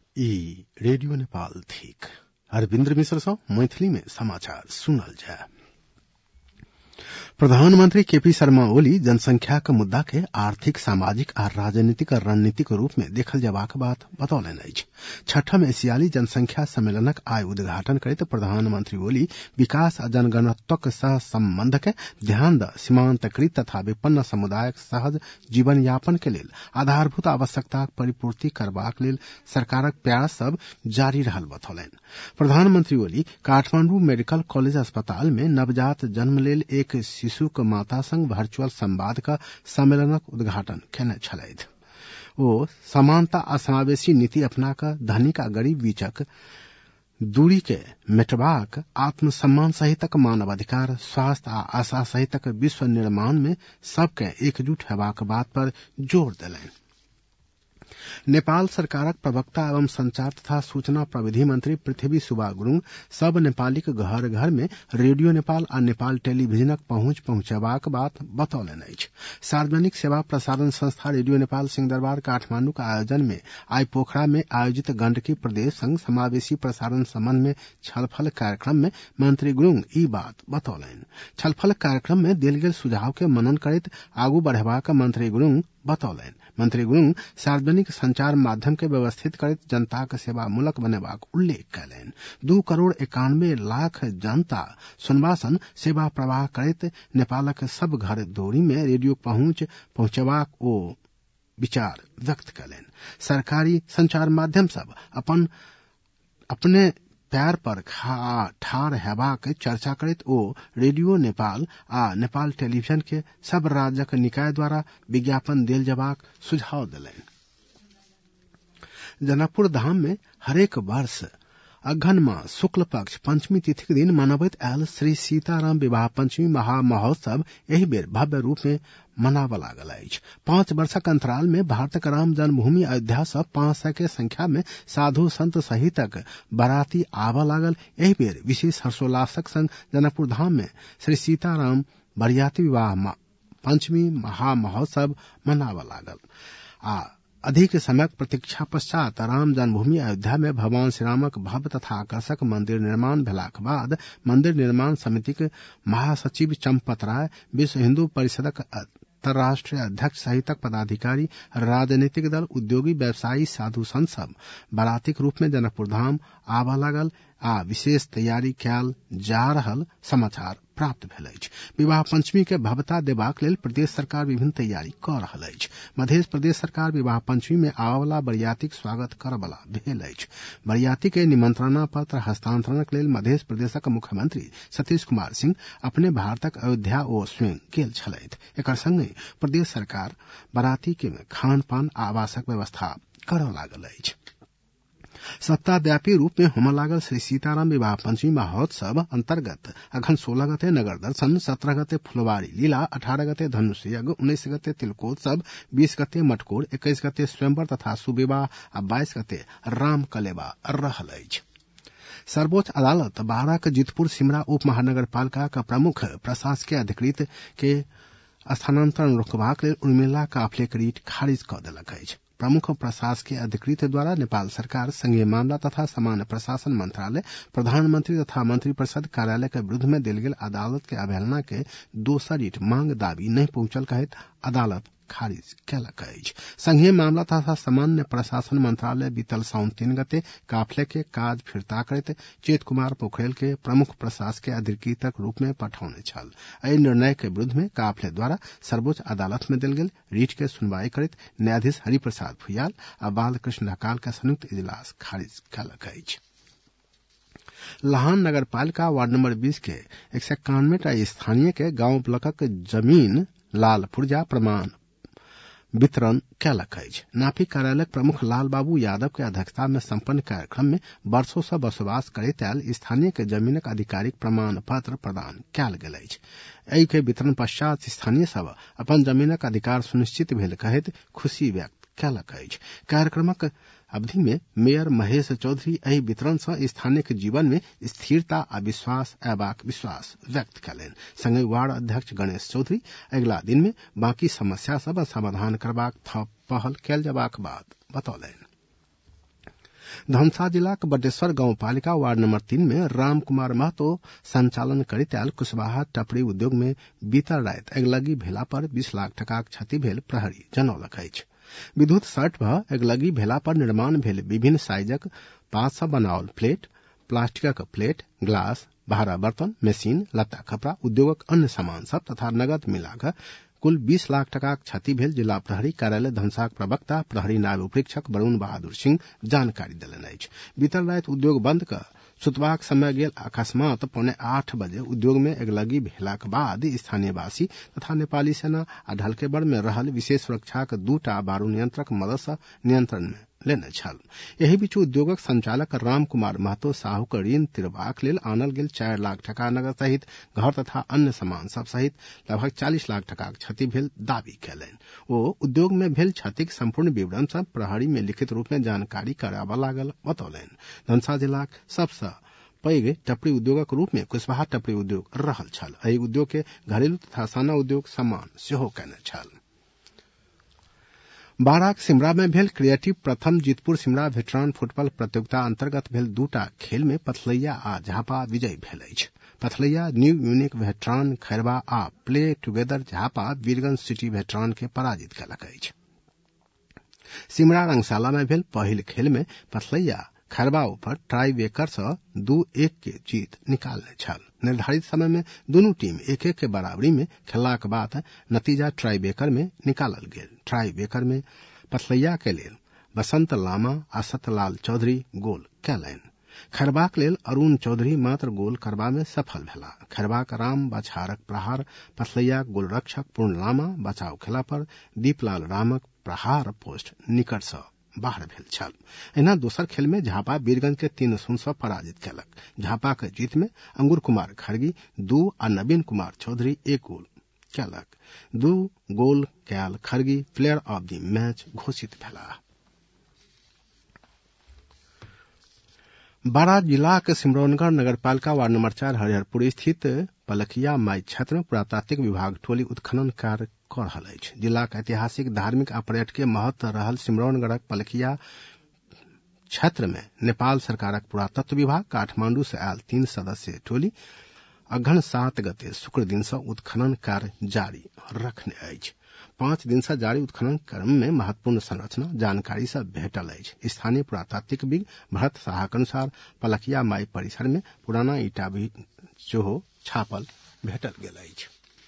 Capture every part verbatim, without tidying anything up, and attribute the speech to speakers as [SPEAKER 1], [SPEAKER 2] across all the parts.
[SPEAKER 1] ई रेडियो नेपाल थिक अरविन्द्र मिश्र सँ मैथिली में समाचार सुनल जाय। प्रधानमंत्री केपी शर्मा ओली जनसंख्या के मुद्दा के आर्थिक सामाजिक आ राजनीतिक रणनीतिक रूप में देखल जबाक बात बतौलनि अछि। छठम एशियाली जनसंख्या सम्मेलनक आइ उद्घाटन करैत प्रधानमंत्री ओली विकास आ जनगणत्वक सह संबंध के ध्यान द सीमांतकृत तथा विपन्न समुदायक सहज जीवन यापन के लेल आधारभूत आवश्यकताक परिपूर्ति करबाक लेल सरकारक प्रयास सब जारी रहल बतौलनि। प्रधानमंत्री ओली काठमांडू मेडिकल कॉलेज अस्पताल में नवजात जन्म लेल एक शिशुक माता संग वर्चुअल संवाद का सम्मेलनक उद्घाटन केने छलथि। ओ समानता आ समावेशी नीति अपना कऽ धनिक आ गरीब बीचक दूरी के मेटबाक आत्मसम्मान सहितक मानवाधिकार स्वास्थ्य आ आशा सहितक विश्व निर्माण में सबके एकजुट हेबाक बात पर जोर देलनि। नेपाल सरकारक प्रवक्ता एवं संचार तथा सूचना प्रविधि मंत्री पृथ्वी सुब्बा गुरुङ सब नेपालीक घर घर में रेडियो नेपाल आ नेपाल टेलीविजनक पहुंच पहुंचेबाक बात बतौलनि अछि। सार्वजनिक सेवा प्रसारण संस्था रेडियो नेपाल सिंहदरबार काठमांडू का आयोजन में आई पोखरा में आयोजित गंडकी प्रदेश संग समावेशी प्रसारण संबंध में छलफल कार्यक्रम में मंत्री गुरुङ ई बात बतौलनि। छलफल कार्यक्रम में देल गेल सुझाव के मनन करैत आगू बढ़ेबाक मंत्री गुरुङ बतौलनि। मंत्री गुरुङ सार्वजनिक संचार माध्यम के व्यवस्थित करैत जनता के सेवा मूलक बनेबाक उल्लेख कयलनि। दू करोड़ इक्यानवे लाख जनता सुनवासन सेवा प्रवाह करैत नेपालक सब घर दोरी में रेडियो पहुंच पहुंचेबाक ओ विचार व्यक्त कयलनि। सरकारी संचार माध्यम सब अपन अपने पैर पर ठाढ़ हेबाक चर्चा करैत ओ रेडियो नेपाल आ नेपाल टेलीविजन के सब राज्यक निकाय द्वारा विज्ञापन देल जबाक सुझाव देलनि। जनकपुर धाम में हरेक वर्ष अघन मास शुक्ल पक्ष पंचमी तिथि के दिन मनबैत आयल श्री सीताराम विवाह पंचमी महामहोत्सव एहि बेर भव्य रूप में मनाब लागल अछि। पांच वर्षक अंतराल में भारतक राम जन्मभूमि अयोध्या सँ पांच सौ के संख्या में साधु संत सहितक बाराती आबऽ लागल। एहि बेर विशेष हर्षोल्लासक संग जनकपुर धाम में श्री सीताराम बरियाती विवाह पंचमी महामहोत्सव मनाब लागल। आ अधिक समयक प्रतीक्षा पश्चात राम जन्मभूमि अयोध्या में भगवान श्रीरामक भव्य तथा आकर्षक मंदिर निर्माण भेलाक बाद मंदिर निर्माण समितिक महासचिव चंपत राय, विश्व हिंदू परिषदक अंतर्राष्ट्रीय अध्यक्ष सहितक पदाधिकारी, राजनीतिक दल, उद्योगी, व्यवसायी, साधु संत सब बारातीक रूप में जनकपुर धाम आबऽ लागल आ विशेष तैयारी कयल जा रहल समाचार प्राप्त भेल अछि। विवाह पंचमी के भव्यता देबाक लेल प्रदेश सरकार विभिन्न तैयारी कऽ रहल अछि। मध्य प्रदेश सरकार विवाह पंचमी में आबऽवला बरियातीक स्वागत करबला भेल अछि। बरियाती के निमंत्रणा पत्र हस्तांतरणक लेल मध्य प्रदेशक मुख्यमंत्री सतीश कुमार सिंह अपने भारतक अयोध्या ओ स्वयं गेल छलथि। एकर संगे प्रदेश सरकार बराती के खान पान आवासक व्यवस्था करऽ लागल अछि। सप्ताहव्यापी रूप में होमऽ लागल श्री सीताराम विवाह पंचमी महोत्सव अंतर्गत अखन सोलह गते नगर दर्शन, सत्रह गते फुलवारी लीला, अठारह गते धनुष यज्ञ, उन्नीस गते तिलकोत्सव, बीस गते मटकोर, इक्कीस गते स्वयंवर तथा सुविवाह आ बाईस गते राम कलेवा रहल अछि। सर्वोच्च अदालत बाराक जीतपुर सिमरा उप महानगर पालिका का प्रमुख प्रशासकीय अधिकृत के स्थानांतरण रोकबाक लेल उर्मिला काफले के रीट खारिज कऽ देलक अछि। प्रमुख प्रशासकीय अधिकृत द्वारा नेपाल सरकार, संघीय मामला तथा सामान्य प्रशासन मंत्रालय, प्रधानमंत्री तथा मंत्रिपरिषद कार्यालय के विरुद्ध में देल गेल अदालत के अवहेलना के दोसर रीट मांग दाबी नहीं पहुंचल कहैत अदालत खारिज कयलक अछि। संघीय मामला तथा सामान्य प्रशासन मंत्रालय बीतल साउन तीन गते काफले के काज फिरता करैत चेत कुमार पोखरेल के प्रमुख प्रशासकीय अधिकृतक रूप में पठौने छल। एहि निर्णय के विरुद्ध में काफले द्वारा सर्वोच्च अदालत में देल गेल रीट के सुनवाई करैत न्यायाधीश हरिप्रसाद भुयाल आ बालकृष्ण ढकाल के संयुक्त इजलास खारिज कयलक अछि। लाहान नगर पालिका वार्ड नंबर बीस के एक सौ इक्यानवे टा स्थानीय के गांव ब्लॉकक जमीन लाल पुर्जा प्रमाण वितरण कयलक अछि। नापी कार्यालय प्रमुख लाल बाबू यादव के अध्यक्षता में संपन्न कार्यक्रम में वर्षों से बसवास करैत आयल स्थानीय के जमीनक आधिकारिक प्रमाण पत्र प्रदान कयल गेल अछि। एहि के वितरण पश्चात स्थानीय सब अपन जमीनक अधिकार सुनिश्चित भेल कहैत खुशी व्यक्त कयलक अछि। कार्यक्रमक अवधि में मेयर महेश चौधरी एहि वितरण से स्थानीय के जीवन में स्थिरता आ विश्वास अयबाक विश्वास व्यक्त कयलनि। संगे वार्ड अध्यक्ष गणेश चौधरी अगिला दिन में बाकी समस्या सब समाधान करबाक थप पहल कयल जबाक बात बतौलनि। धनुषा जिलाक बटेश्वर गाउँपालिका वार्ड नम्बर तीन में राम कुमार महतो संचालन करित आयल कुशवाहा टपरी उद्योग में बीतर रात अगलगी भेला पर बीस लाख टकाक क्षति भेल प्रहरी जनौलक अछि। विद्युत सर्ट भ अगलगी भेला पर निर्माण भेल विभिन्न साइजक पांच सौ बनाओल प्लेट, प्लास्टिकक प्लेट, ग्लास, भारा बर्तन, मशीन, लत्ता कपड़ा उद्योगक अन्य सामान सब तथा नगद मिलाकर कुल बीस लाख टका क्षति भेल जिला प्रहरी कार्यालय धनुषाक प्रवक्ता प्रहरी नायब उपरीक्षक वरुण बहादुर सिंह जानकारी देलनि अछि। बीतर रात उद्योग बंद क सुतबाक समय गेल अकस्मात पौने आठ बजे उद्योग में अगलगी भेलाक बाद स्थानीयवासी तथा नेपाली सेना आ ढलकेबर में रहल विशेष सुरक्षाक दूटा बारू नियंत्रक मदद सँ नियंत्रण में लेने छल। एहि बीच उद्योगक संचालक राम कुमार महतो साहूक ऋण तिरबाक लेल आनल गेल चारि लाख टका नगद सहित घर तथा अन्य सामान सब सहित लगभग चालीस लाख टका क्षति भेल दावी कयलनि। ओ उद्योग में भेल क्षतिक संपूर्ण विवरण सब प्रहरी में लिखित रूप में जानकारी कराबऽ लागल बतौलनि। धनुषा जिलाक सबसँ पैघ टपरी उद्योगक रूप में कुशवाहा टपरी उद्योग रहल छल। एहि उद्योग के घरेलू तथा साना उद्योग सम्मान सेहो कयने छल। बाराक सिमरा में भेल क्रिएटिव प्रथम जीतपुर सिमरा वेटरान फुटबॉल प्रतियोगिता अंतर्गत भेल दूटा खेल में पथलैया आ झापा विजयी भेल अछि। Pathlaiya new unique veteran Khairwa आ play together Jhapa Birgunj city veteran के पराजित कयलक अछि। सिमरा रंगशाला में भेल पहिल खेल में पथलैया खैरवा ऊपर ट्राई बेकर सँ दू एक के जीत निकालने छल। निर्धारित समय में दुनू टीम एक एक के बराबरी में खेललाक बाद नतीजा ट्राई बेकर में निकालल गेल। ट्राई बेकर में पथलैया के लेल बसंत लामा आ सतलाल चौधरी गोल कयलनि। खैरवाक लेल अरुण चौधरी मात्र गोल करबा में सफल भेला। खैरवाक राम बछारक प्रहार पथलैया गोलरक्षक पूर्ण लामा बचाव खेला पर दीपलाल रामक प्रहार पोस्ट निकट सँ बाहर भेल छल। एना दोसर खेल में झापा वीरगंज के तीन शून्य सँ पराजित कयलक। झापा के जीत में अंगूर कुमार खरगी दू आ नवीन कुमार चौधरी एक गोल कयलक। दू गोल कयल Khargi player of the match घोषित भेला। बारा जिलाक सिमरौनगढ़ नगरपालिका वार्ड नंबर चार हरिहरपुर स्थित पलखिया माई क्षेत्र में पुरातात्विक विभाग टोली उत्खनन कार्य कर रहल अछि। जिलाक ऐतिहासिक धार्मिक आ पर्यटकीय महत्व रहल सिमरौनगढ़क पलखिया क्षेत्र में नेपाल सरकारक पुरातत्व विभाग काठमांडू से आयल तीन सदस्यीय टोली अगहन सात गते शुक्र दिन से उत्खनन कार्य जारी रखने अछि। पांच दिन से जारी उत्खनन क्रम में महत्वपूर्ण संरचना जानकारी सब भेटल अछि। स्थानीय पुरातात्विकविद भरत साहक अनुसार पलखिया माई परिसर में पुराना ईटा भी सेहो छापल भेटल गेल अछि।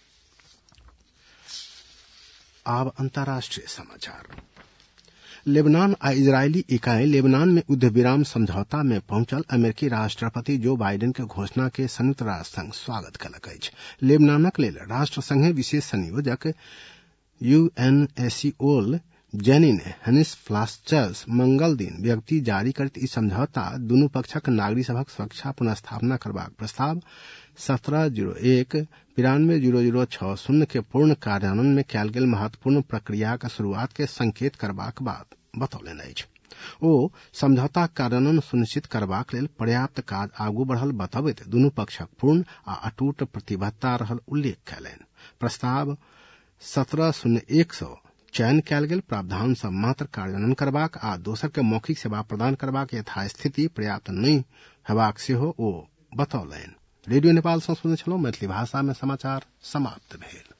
[SPEAKER 1] आब अंतर्राष्ट्रीय समाचार। लेबनान आ इजरायली इकाई लेबनान में युद्ध विराम समझौता में पहुंचल अमेरिकी राष्ट्रपति जो बाइडेन के घोषणा के संयुक्त राष्ट्र संघ स्वागत कयलक अछि। लेबनानक लेल राष्ट्र संघ विशेष संयोजक यूएनएससीओल जेनिन हेनिस फ्लास्चर्स मंगल दिन व्यक्ति जारी करत ई समझौता दुनू पक्षक नागरिक सभक सुरक्षा पुनर्स्थापना करबाक प्रस्ताव सत्रह जीरो एक बिरानवे जीरो जीरो छह शून्य के पूर्ण कार्यान्वयन में कयल गेल महत्वपूर्ण प्रक्रियाक शुरुआत के संकेत करबाक बाद बतौलनि अछि। ओ समझौता कार्यान्वयन सुनिश्चित करबाक लेल पर्याप्त काज आगू बढ़ल बतबैत दुनू पक्षक पूर्ण आ अटूट प्रतिबद्धता रहल उल्लेख कयलनि। प्रस्ताव सत्रह शून्य एक सौ चयन कयल गेल प्रावधान सँ मात्र कार्यान्वयन करबाक आ दोसर के मौखिक सेवा प्रदान करबाक यथास्थिति पर्याप्त नहि हेबाक सेहो ओ बतौलनि। रेडियो नेपाल सँ सुनैत छलहुँ। मैथिली भाषा में समाचार समाप्त भेल।